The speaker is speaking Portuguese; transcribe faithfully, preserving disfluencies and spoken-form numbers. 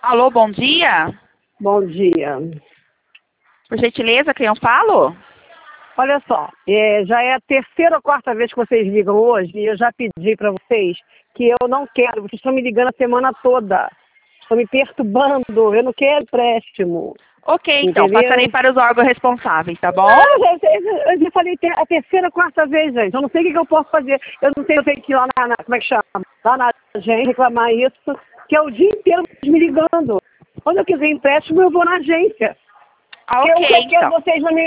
Alô, bom dia. Bom dia. Por gentileza, quem eu falo? Olha só, é, já é a terceira ou quarta vez que vocês ligam hoje e eu já pedi para vocês que eu não quero. Vocês estão me ligando a semana toda. Estão me perturbando. Eu não quero empréstimo. Ok, então, Entendeu? passarei para os órgãos responsáveis, tá bom? Não, eu, eu, eu já falei ter- a terceira ou quarta vez, gente. Eu não sei o que, que eu posso fazer. Eu não sei, eu tenho que ir lá na, na- como é que chama? Lá na agência reclamar isso, que é o dia inteiro me ligando. Quando eu quiser empréstimo, eu vou na agência. Ah, Porque ok, eu quero então. vocês não me